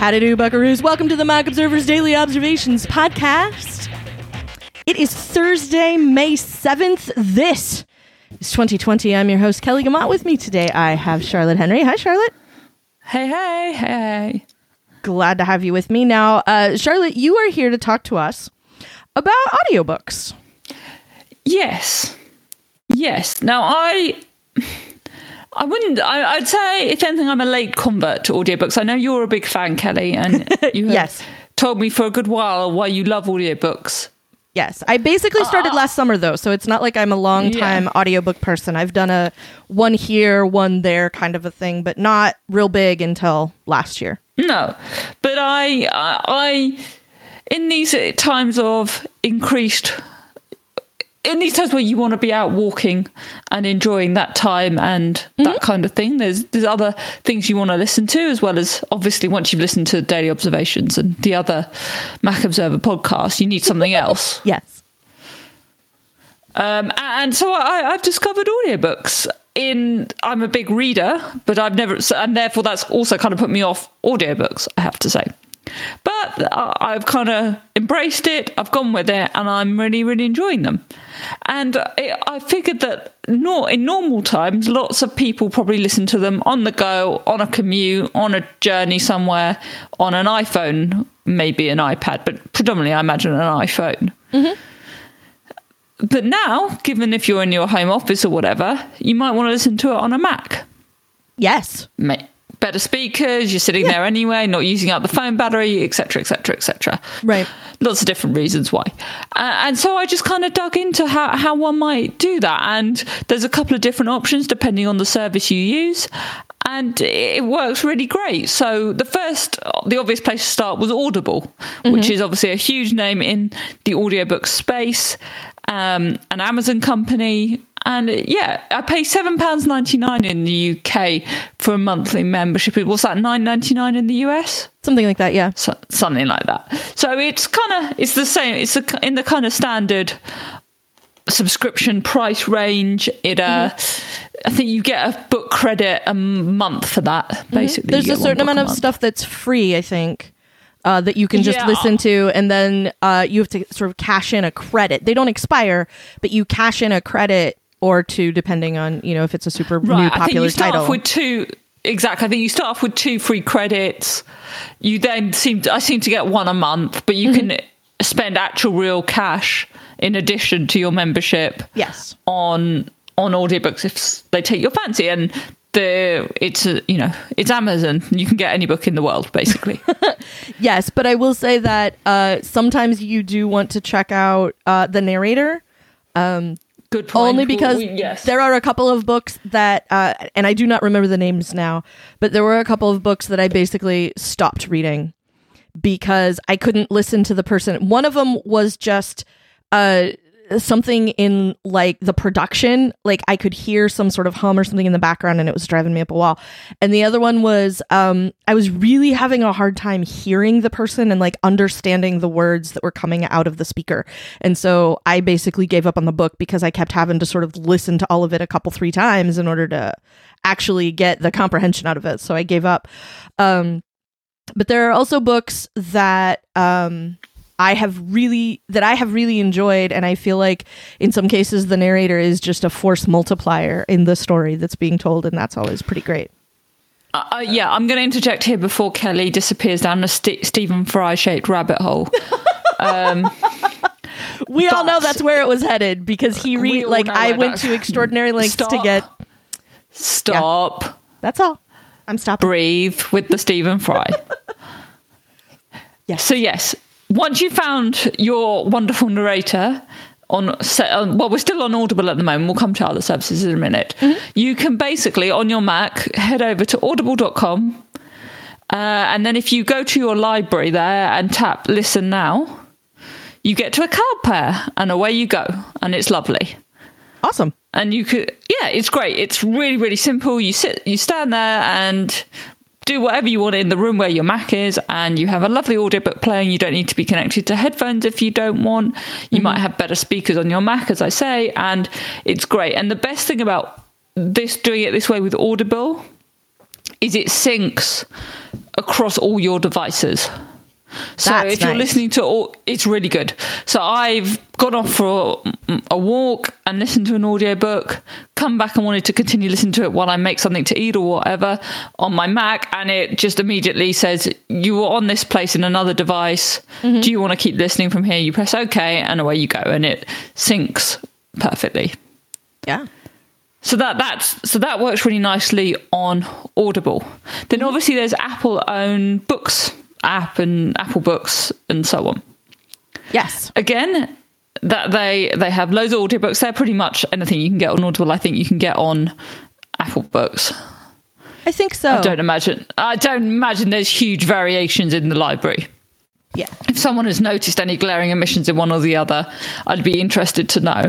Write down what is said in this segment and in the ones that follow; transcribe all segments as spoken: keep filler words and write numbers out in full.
Howdy do, buckaroos. Welcome to the Mac Observer's Daily Observations podcast. It is Thursday, May seventh. This is twenty twenty. I'm your host, Kelly Gamat. With me today, I have Charlotte Henry. Hi, Charlotte. Hey, hey, hey. Glad to have you with me. Now, uh, Charlotte, you are here to talk to us about audiobooks. Yes. Yes. Now, I... I wouldn't, I, I'd say, if anything, I'm a late convert to audiobooks. I know you're a big fan, Kelly, and you have yes. told me for a good while why you love audiobooks. Yes. I basically started uh, last summer, though, so it's not like I'm a long-time yeah. audiobook person. I've done a one here, one there kind of a thing, but not real big until last year. No, but I, I, I in these times of increased... In these times where you want to be out walking and enjoying that time and mm-hmm. that kind of thing, there's there's other things you want to listen to, as well as obviously once you've listened to Daily Observations and the other Mac Observer podcasts, you need something else. Yes. Um, and so I, I've discovered audiobooks. In I'm a big reader, but I've never, and therefore that's also kind of put me off audiobooks, I have to say. But I've kind of embraced it, I've gone with it, and I'm really, really enjoying them. And it, I figured that not, in normal times, lots of people probably listen to them on the go, on a commute, on a journey somewhere, on an iPhone, maybe an iPad, but predominantly I imagine an iPhone. Mm-hmm. But now, given if you're in your home office or whatever, you might want to listen to it on a Mac. Yes. May- better speakers, you're sitting yeah. there anyway, not using up the phone battery, etc, etc, et cetera. Right. Lots of different reasons why. Uh, and so I just kind of dug into how, how one might do that. And there's a couple of different options depending on the service you use. And it works really great. So the first, the obvious place to start was Audible, mm-hmm. which is obviously a huge name in the audiobook space, um, an Amazon company. And yeah, I pay seven pounds ninety-nine in the U K for a monthly membership. What's that, nine ninety-nine in the U S? Something like that, yeah. So, something like that. So it's kind of, it's the same. It's a, in the kind of standard subscription price range. It, uh, mm-hmm. I think you get a book credit a month for that, basically. Mm-hmm. There's a certain amount of stuff that's free, I think. Uh, that you can just yeah. listen to, and then uh, you have to sort of cash in a credit. They don't expire, but you cash in a credit or two, depending on, you know, if it's a super right. new popular I think you start title. Off with two, exactly. I think you start off with two free credits. You then seem to, I seem to get one a month, but you mm-hmm. can spend actual real cash in addition to your membership. Yes. On on audiobooks if they take your fancy. And the it's a, you know, it's Amazon. You can get any book in the world, basically. Yes, but I will say that uh, sometimes you do want to check out uh, the narrator. Um, Good point. Only because we, yes. there are a couple of books that, uh, and I do not remember the names now, but there were a couple of books that I basically stopped reading because I couldn't listen to the person. One of them was just uh, something in like the production, like I could hear some sort of hum or something in the background and it was driving me up a wall. And the other one was um I was really having a hard time hearing the person and like understanding the words that were coming out of the speaker. And so I basically gave up on the book because I kept having to sort of listen to all of it a couple three times in order to actually get the comprehension out of it. So I gave up. Um but there are also books that um I have really that I have really enjoyed, and I feel like in some cases the narrator is just a force multiplier in the story that's being told, and that's always pretty great. Uh, uh, yeah, I'm going to interject here before Kelly disappears down a St- Stephen Fry shaped rabbit hole. Um, we all know that's where it was headed because he read like I went to extraordinary lengths Stop. to get. Stop. Yeah. That's all. I'm stopping. Breathe with the Stephen Fry. Yes. So yes. Once you've found your wonderful narrator on, well, we're still on Audible at the moment. We'll come to other services in a minute. Mm-hmm. You can basically, on your Mac, head over to audible dot com. Uh, and then if you go to your library there and tap Listen Now, you get to a card pair and away you go. And it's lovely. Awesome. And you could, yeah, it's great. It's really, really simple. You sit, you stand there and do whatever you want in the room where your Mac is, and you have a lovely audiobook playing. You don't need to be connected to headphones if you don't want. You mm-hmm. might have better speakers on your Mac, as I say, and it's great. And the best thing about this, doing it this way with Audible, is it syncs across all your devices. So That's if you're nice. listening to all, it's really good. So I've gone off for a walk and listened to an audiobook, come back and wanted to continue listening to it while I make something to eat or whatever on my Mac, and it just immediately says, you were on this place in another device. Mm-hmm. Do you want to keep listening from here? You press OK and away you go, and it syncs perfectly. Yeah. So that that's so that works really nicely on Audible. Then Mm-hmm. obviously there's Apple own books app and Apple Books and so on. Yes. Again, that they they have loads of audiobooks. They're pretty much anything you can get on Audible, I think you can get on Apple Books. I think so. I don't imagine I don't imagine there's huge variations in the library. Yeah. If someone has noticed any glaring omissions in one or the other, I'd be interested to know.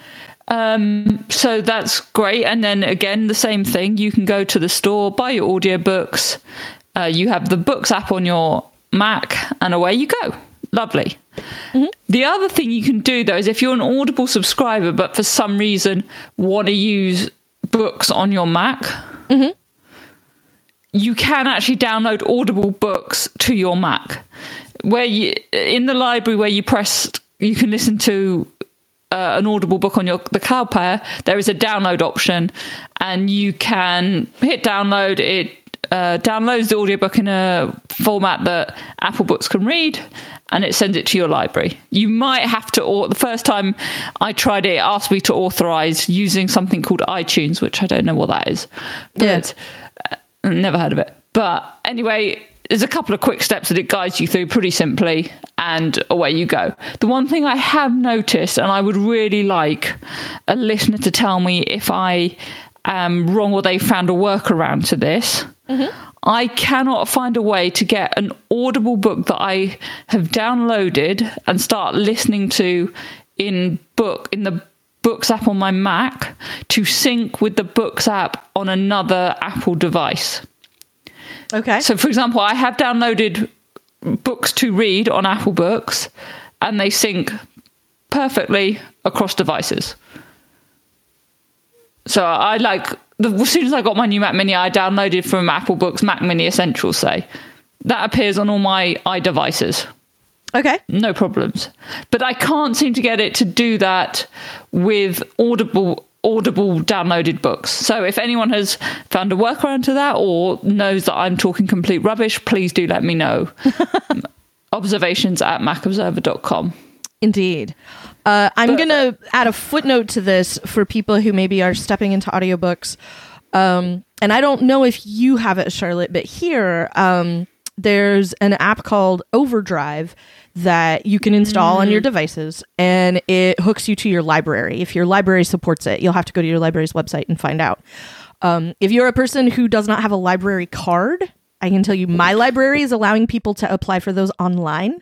Um, so that's great. And then again, the same thing. You can go to the store, buy your audiobooks. Uh, you have the Books app on your Mac, and away you go. Lovely. Mm-hmm. The other thing you can do, though, is if you're an Audible subscriber, but for some reason want to use books on your Mac, mm-hmm. you can actually download Audible books to your Mac. Where you, in the library where you press, you can listen to uh, an Audible book on your the cloud player. There is a download option, and you can hit download. It Uh, downloads the audiobook in a format that Apple Books can read, and it sends it to your library. You might have to, or the first time I tried it, it asked me to authorize using something called iTunes, which I don't know what that is. But yeah. uh, never heard of it. But anyway, there's a couple of quick steps that it guides you through pretty simply, and away you go. The one thing I have noticed, and I would really like a listener to tell me if I am wrong or they found a workaround to this. Mm-hmm. I cannot find a way to get an Audible book that I have downloaded and start listening to in book in the Books app on my Mac to sync with the Books app on another Apple device. Okay. So, for example, I have downloaded Books to Read on Apple Books, and they sync perfectly across devices. So I like, the, as soon as I got my new Mac Mini, I downloaded from Apple Books Mac Mini Essentials, say. That appears on all my iDevices. Okay. No problems. But I can't seem to get it to do that with Audible Audible downloaded books. So if anyone has found a workaround to that or knows that I'm talking complete rubbish, please do let me know. Observations at mac observer dot com. Indeed. Uh, I'm going to add a footnote to this for people who maybe are stepping into audiobooks. Um, and I don't know if you have it, Charlotte, but here um, there's an app called Overdrive that you can install mm. on your devices, and it hooks you to your library. If your library supports it, you'll have to go to your library's website and find out. Um, if you're a person who does not have a library card, I can tell you my library is allowing people to apply for those online.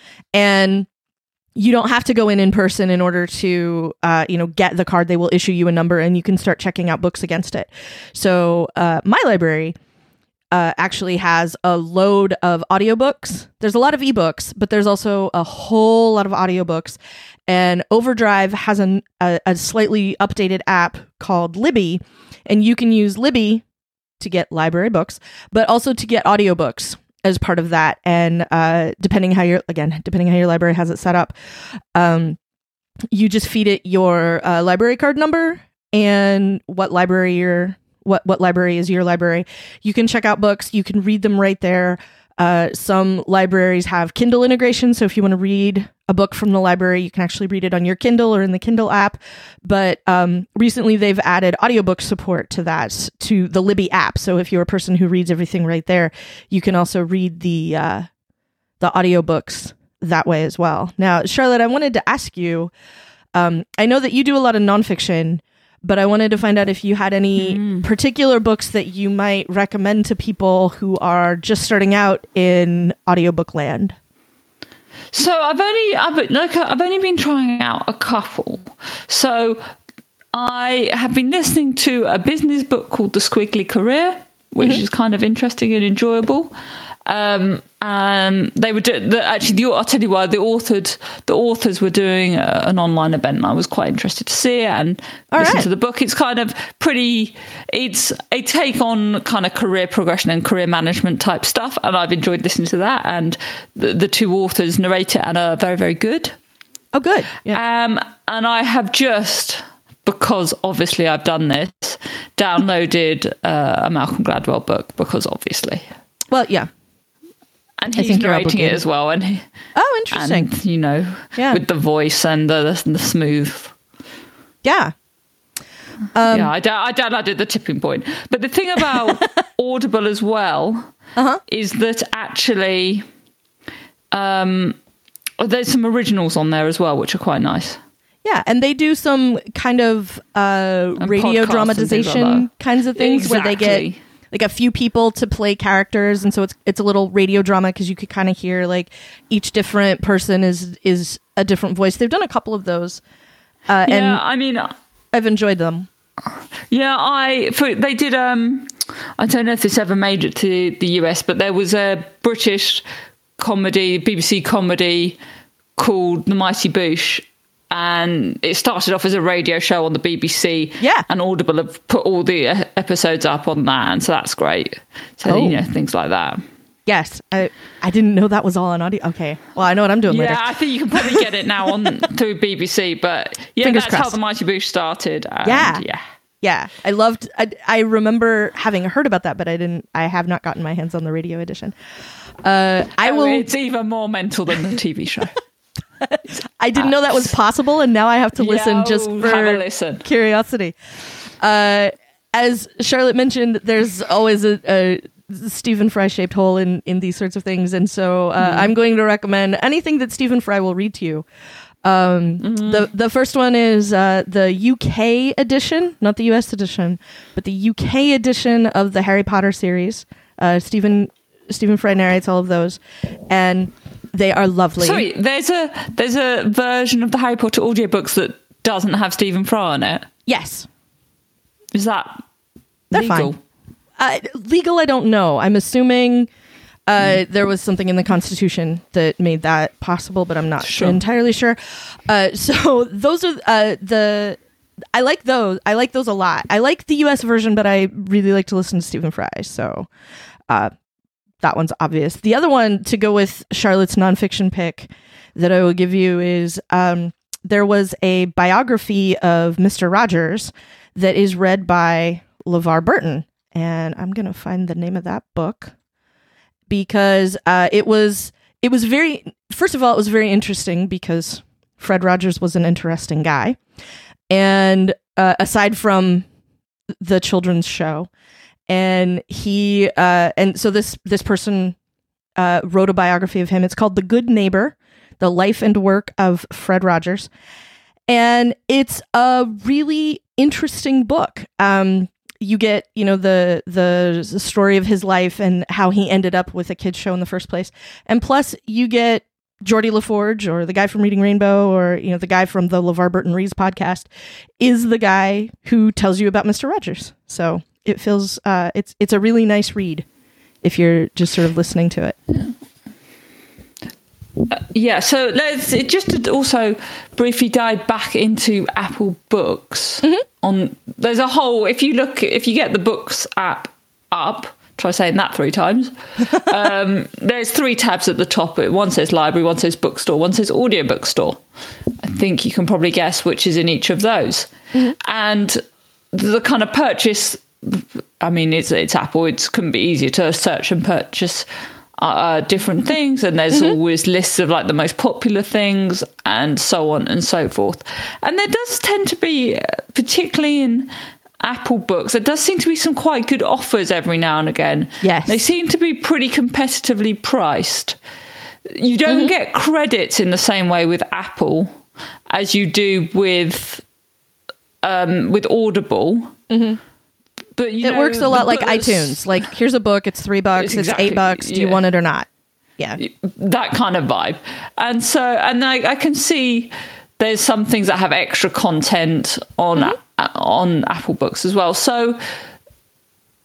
And you don't have to go in in person in order to, uh, you know, get the card. They will issue you a number and you can start checking out books against it. So uh, my library uh, actually has a load of audiobooks. There's a lot of ebooks, but there's also a whole lot of audiobooks. And Overdrive has an, a, a slightly updated app called Libby. And you can use Libby to get library books, but also to get audiobooks as part of that. And uh, depending how your, again, depending how your library has it set up, um, you just feed it your uh, library card number and what library you're, what, what library is your library. You can check out books. You can read them right there. Uh, some libraries have Kindle integration. So if you want to read a book from the library, you can actually read it on your Kindle or in the Kindle app. But um, recently they've added audiobook support to that, to the Libby app. So if you're a person who reads everything right there, you can also read the uh, the audiobooks that way as well. Now, Charlotte, I wanted to ask you, um, I know that you do a lot of nonfiction, but I wanted to find out if you had any mm. particular books that you might recommend to people who are just starting out in audiobook land. So I've only I've, like, I've only been trying out a couple. So I have been listening to a business book called The Squiggly Career, which mm-hmm. is kind of interesting and enjoyable. Um, um, they were do- the, actually. The, I'll tell you why the authored the authors were doing a, an online event, and I was quite interested to see it and All listen right. to the book. It's kind of pretty. It's a take on kind of career progression and career management type stuff, and I've enjoyed listening to that. And the, the two authors narrate it and are very, very good. Oh, good. Yeah. Um, and I have just, because obviously I've done this, downloaded uh, a Malcolm Gladwell book, because obviously. Well, yeah. And I he's think you're narrating it obligated. as well. And, he, Oh, interesting. and you know, Yeah. with the voice and the, the smooth. Yeah. Um, yeah, I, da- I downloaded The Tipping Point. But the thing about Audible as well Uh-huh. is that actually um, there's some originals on there as well, which are quite nice. Yeah, and they do some kind of uh, And radio podcasts and things like dramatization that. kinds of things where they get Exactly. like a few people to play characters, and so it's it's a little radio drama because you could kind of hear like each different person is is a different voice. They've done a couple of those, uh, Yeah, and I mean, I've enjoyed them. yeah, I for, they did. Um, I don't know if this ever made it to the U S, but there was a British comedy, B B C comedy called The Mighty Boosh. And it started off as a radio show on the B B C. Yeah. And Audible have put all the uh, episodes up on that. And so that's great. So, Oh. you know, things like that. Yes, I I didn't know that was all on audio. Okay, well I know what I'm doing Yeah, later. I think you can probably get it now on through B B C. But yeah, Fingers that's how crossed. The Mighty Boosh started. And Yeah. Yeah. Yeah, I loved. I, I remember having heard about that, but I didn't. I have not gotten my hands on the radio edition. Uh, I Oh, will. It's even more mental than the T V show. I didn't know that was possible, and now I have to listen Yeah, just oh, for have a listen. curiosity. Uh, as Charlotte mentioned, there's always a, a Stephen Fry shaped hole in, in these sorts of things, and so uh, Mm-hmm. I'm going to recommend anything that Stephen Fry will read to you. Um, Mm-hmm. The the first one is uh, the U K edition, not the U S edition, but the U K edition of the Harry Potter series. Uh, Stephen Stephen Fry narrates all of those, and they are lovely. Sorry, there's a there's a version of the Harry Potter audiobooks that doesn't have Stephen Fry on it. Yes, Is that They're legal? fine. Uh, legal, I don't know. I'm assuming uh, there was something in the Constitution that made that possible, but I'm not Sure. entirely sure. Uh, so those are uh, the. I like those. I like those a lot. I like the U S version, but I really like to listen to Stephen Fry. So uh, that one's obvious. The other one to go with Charlotte's nonfiction pick that I will give you is um, there was a biography of Mister Rogers that is read by LeVar Burton. And I'm going to find the name of that book because uh, it was it was very, first of all, it was very interesting because Fred Rogers was an interesting guy. And uh, aside from the children's show, and he, uh, and so this, this person uh, wrote a biography of him. It's called The Good Neighbor, The Life and Work of Fred Rogers. And it's a really interesting book. Um, you get, you know, the, the the story of his life and how he ended up with a kids show in the first place. And plus you get Geordie LaForge, or the guy from Reading Rainbow, or, you know, the guy from the LeVar Burton Reads podcast is the guy who tells you about Mister Rogers. So it feels, uh, it's, it's a really nice read if you're just sort of listening to it. Yeah, so let's it just to also briefly dive back into Apple Books. Mm-hmm. On there's a whole if you look if you get the Books app up, try saying that three times. um, there's three tabs at the top. One says library, one says bookstore, one says audiobook store. I think you can probably guess which is in each of those. Mm-hmm. And the kind of purchase, I mean, it's it's Apple. It couldn't be easier to search and purchase Uh, different things, and there's mm-hmm. always lists of like the most popular things and so on and so forth. And there does tend to be, particularly in Apple Books, there does seem to be some quite good offers every now and again. Yes. They seem to be pretty competitively priced. You don't mm-hmm. get credits in the same way with Apple as you do with um, with Audible. Mm-hmm. But you it know, works a lot like books, iTunes. Like, here's a book, it's three bucks, it's, exactly, eight bucks. Do you yeah. want it or not? Yeah. That kind of vibe. And so, and I, I can see there's some things that have extra content on, mm-hmm. a, on Apple Books as well. So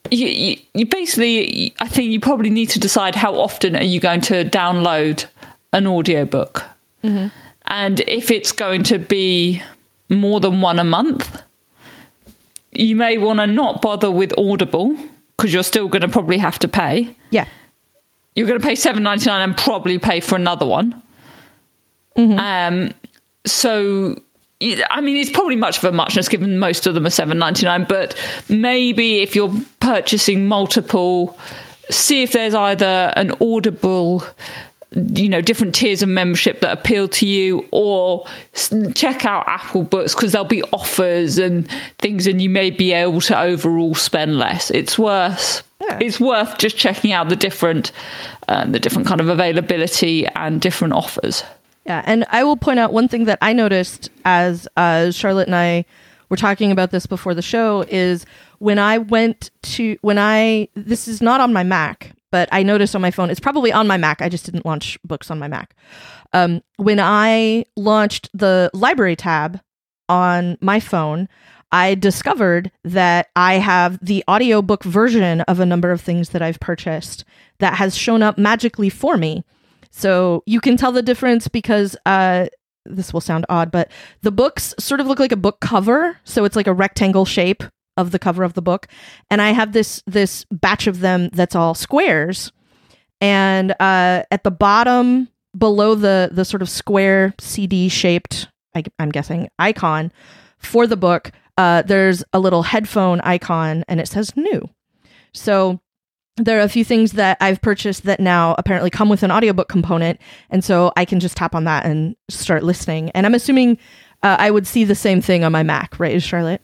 you, you, you basically, I think you probably need to decide how often are you going to download an audiobook. Mm-hmm. And if it's going to be more than one a month, you may want to not bother with Audible because you're still going to probably have to pay. Yeah. You're going to pay seven dollars and ninety-nine cents and probably pay for another one. Mm-hmm. Um, so, I mean, it's probably much of a muchness given most of them are seven dollars and ninety-nine cents, but maybe if you're purchasing multiple, see if there's either an Audible, you know, different tiers of membership that appeal to you, or check out Apple Books because there'll be offers and things and you may be able to overall spend less. It's worth yeah. it's worth just checking out the different uh, the different kind of availability and different offers. Yeah, and I will point out one thing that I noticed as uh, Charlotte and I were talking about this before the show is when I went to, when I, this is not on my Mac, but I noticed on my phone, it's probably on my Mac, I just didn't launch books on my Mac. Um, when I launched the library tab on my phone, I discovered that I have the audiobook version of a number of things that I've purchased that has shown up magically for me. So you can tell the difference because uh, this will sound odd, but the books sort of look like a book cover. So it's like a rectangle shape of the cover of the book. And I have this this batch of them that's all squares. And uh, at the bottom, below the, the sort of square C D shaped, I, I'm guessing, icon for the book, uh, there's a little headphone icon and it says new. So there are a few things that I've purchased that now apparently come with an audiobook component. And so I can just tap on that and start listening. And I'm assuming uh, I would see the same thing on my Mac, right, Charlotte?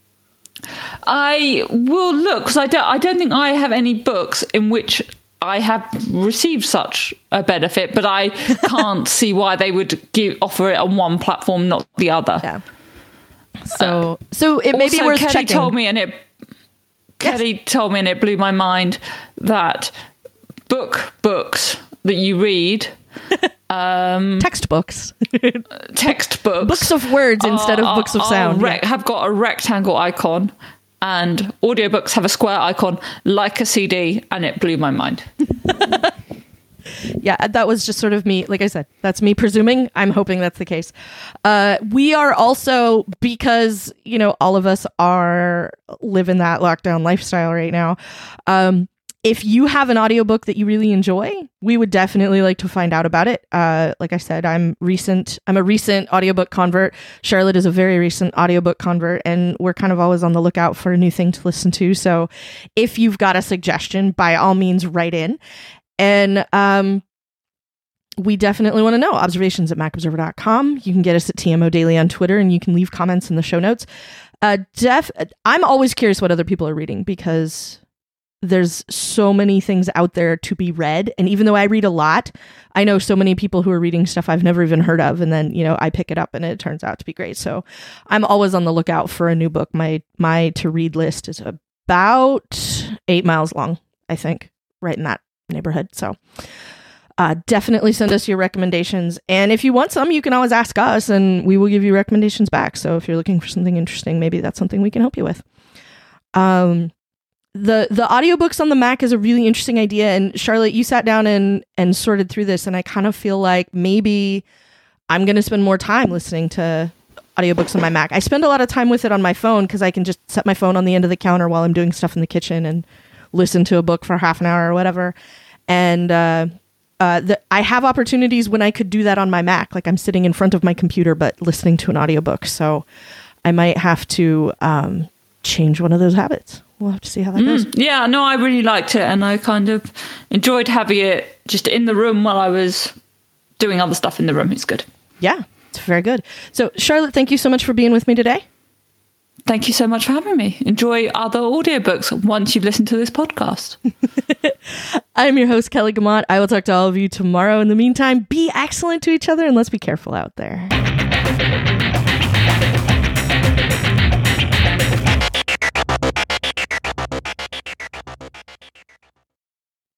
I will look because I don't, I don't think I have any books in which I have received such a benefit, but I can't see why they would give, offer it on one platform, not the other. Yeah. So, uh, so it may be worth Kelly checking. Told me and it Kelly yes. told me, and it blew my mind, that book books that you read, um, textbooks, textbooks, books of words are, instead of are, books of sound, rec- yeah. have got a rectangle icon, and audiobooks have a square icon like a C D, and it blew my mind. Yeah, that was just sort of me. Like I said, that's me presuming. I'm hoping that's the case. Uh, we are also, because, you know, all of us are living that lockdown lifestyle right now. Um, if you have an audiobook that you really enjoy, we would definitely like to find out about it. Uh, like I said, I'm recent. I'm a recent audiobook convert. Charlotte is a very recent audiobook convert, and we're kind of always on the lookout for a new thing to listen to. So if you've got a suggestion, by all means, write in. And um, we definitely want to know. Observations at mac observer dot com. You can get us at T M O Daily on Twitter, and you can leave comments in the show notes. Uh, def- I'm always curious what other people are reading because there's so many things out there to be read. And even though I read a lot, I know so many people who are reading stuff I've never even heard of. And then, you know, I pick it up and it turns out to be great. So I'm always on the lookout for a new book. My, my to-read list is about eight miles long, I think, right in that neighborhood. So uh, definitely send us your recommendations. And if you want some, you can always ask us and we will give you recommendations back. So if you're looking for something interesting, maybe that's something we can help you with. Um, the, the audiobooks on the Mac is a really interesting idea. And Charlotte, you sat down and, and sorted through this. And I kind of feel like maybe I'm going to spend more time listening to audiobooks on my Mac. I spend a lot of time with it on my phone because I can just set my phone on the end of the counter while I'm doing stuff in the kitchen and listen to a book for half an hour or whatever. And uh, uh, the, I have opportunities when I could do that on my Mac. Like I'm sitting in front of my computer, but listening to an audiobook. So I might have to um, change one of those habits. We'll have to see how that mm, goes. Yeah, no, I really liked it. And I kind of enjoyed having it just in the room while I was doing other stuff in the room. It's good. Yeah, it's very good. So Charlotte, thank you so much for being with me today. Thank you so much for having me. Enjoy other audiobooks once you've listened to this podcast. I'm your host, Kelly Guimont. I will talk to all of you tomorrow. In the meantime, be excellent to each other and let's be careful out there.